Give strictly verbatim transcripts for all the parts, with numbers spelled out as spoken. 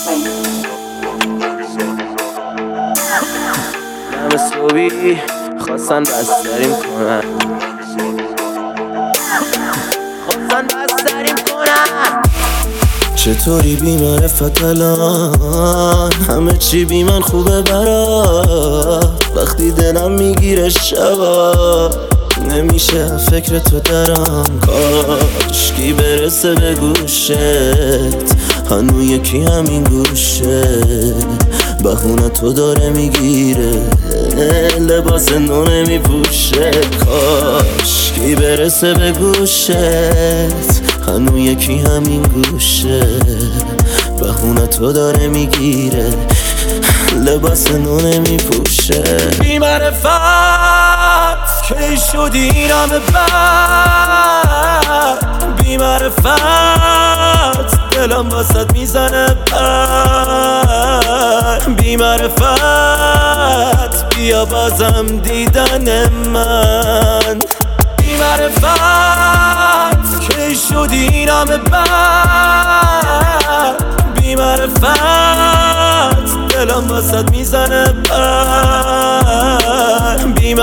همه صبحی خواستن بستریم کنن خواستن بستریم کنن چطوری بی معرفت الان همه چی بی من خوبه برات وقتی دلم میگیره شبا نمیشه فکر تو درم کاشکی برسه به گوشت هنو یکی همین گوشه بهونه تو داره میگیره لباس نو نمیپوشه کاشکی برسه به گوشت هنو یکی همین گوشه بهونه تو داره میگیره لباس نو نمیپوشه بی معرفت کی شدی این همه بد بی معرفت دلم واسد میزنه پر بی معرفت بیا بازم دیدن من بی معرفت کی شدی این همه بد بی معرفت دلم واسد میزنه پر بی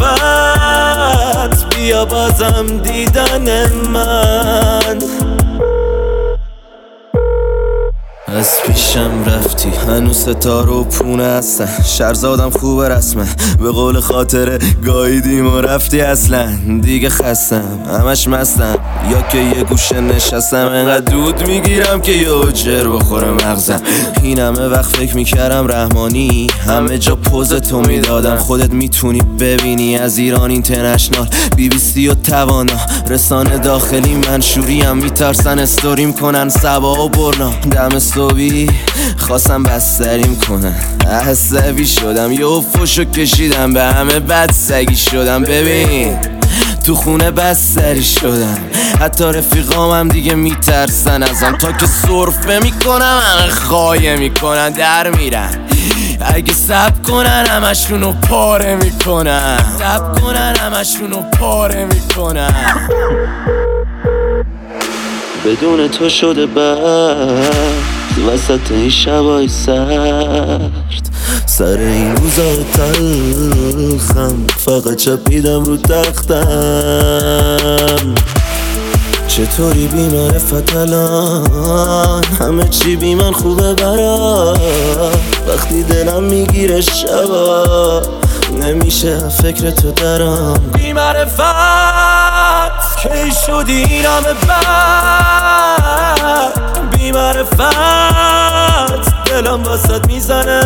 معرفت بیا بازم دیدن من از پیشم رفتی هنوز ستاره و پونه هستن شرزادم خوبه رسمه به قول خاطره گاییدیم و رفتی اصلا دیگه خستم همش مستم یا که یه گوشه نشستم انقدر دود میگیرم که یه جر بخوره مغزم این همه وقت فکر میکردم رحمانی همه جا پوز تو میدادم خودت میتونی ببینی از ایران اینترنشنال بی بی سی و توانا رسانه داخلی منشوری هم میترسن استوریم کنن سبا و برنا دم صبحی خواستم بستریم کنن عصبی شدم یه فشو کشیدم به همه بد سگی شدم ببین تو خونه بستری شدم حتی رفیقام هم دیگه میترسن ازم تا که سرفه میکنم همه خایه میکنن در میرن اگه سب کنن همشونو پاره میکنن سب کنن همشونو پاره میکنن بدون تو شده برد وسط این شبای سرد سر این روزای تلخم فقط چپیدم رو تختم چطوری بی معرفت الان همه چی بی من خوبه برات وقتی دلم میگیره شبا نمیشه فکر تو درم بی معرفت کی شدی این همه بد بی معرفت دلم واسد میزنه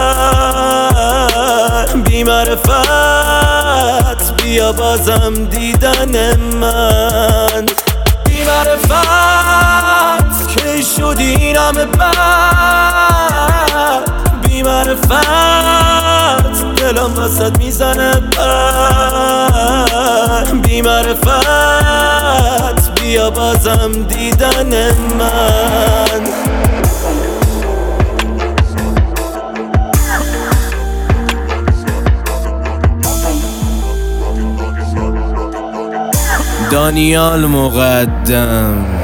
پر بی معرفت بیا بازم دیدن من بی معرفت کی شدی این همه بد بی معرفت دلم واسد میزنه پر بی معرفت بیا بازم دیدن من دانیال مقدم